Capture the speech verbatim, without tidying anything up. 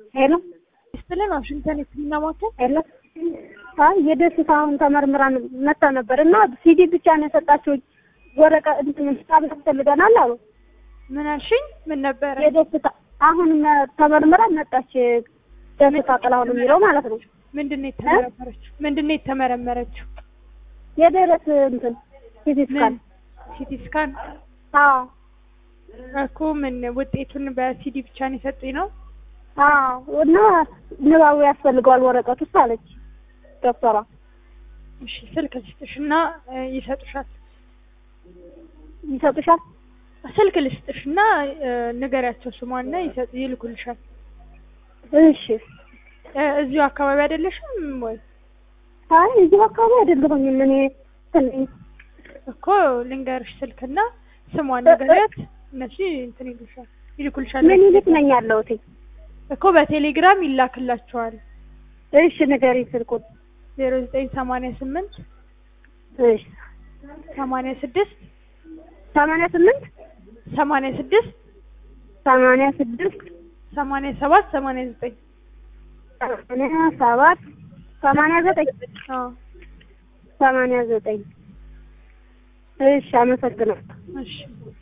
ሄሎ ስትለን ዋሽንግተን የህክምና ማዕከል ሄሎ አይ የደስታውን ተመርምራን መጣ ነበርና ሲዲ ብቻ ነው የሰጣችሁ ወረቀት እንትን ታብለት ፈልገናል አሉ። ምን አልሽኝ? ምን ነበር? የደስታ አሁን ተመርምራን መጣች ደስታ ጥላውን የሚለው ማለት ነው። ምንድነው የተመረመረችው? ምንድነው የተመረመረችው? የደረት እንትን ሲቲ ስካን ሲቲ ስካን አዎ እኮ ምን ውጤቱን በሲዲ ብቻ ነው የሰጡኝ ነው? አዎ እና ንባቡ ያስፈልገዋል ወረቀቱ አለች ዶክተሯ። እሺ ስልክ ልስጥሽና ይሰጡሻል። ይሰጡሻል? ስልክ ልስጥሽና ንገሪያቸው ስሟና ይሰጡ ይልኩልሻል። እሺ እዚሁ አካባቢ አይደለሽም ወይ? አይ እዚሁ አካባቢ አይደለሁኝም እኔ ትንኝ እኮ ልንገርሽ ስልክና ስሟን ንገሪያት እነሱ እንትን ይልሻል ይልኩልሻል። ምን ይልክ ነኝ ያለሁት እኮ በቴሌግራም ይላክላችኋል። እሺ ንገሪ ስልኩን ዜሮ ዘጠኝ ሰማንያ ስምንት እሺ ሰማንያ ስድስት ሰማንያ ስምንት ሰማንያ ስድስት ሰማንያ ስድስት ሰማንያ ሰባት ሰማንያ ዘጠኝ ሰማንያ ሰባት ሰማንያ ዘጠኝ አዎ ሰማንያ ዘጠኝ እሺ አመሰግናለሁ። እሺ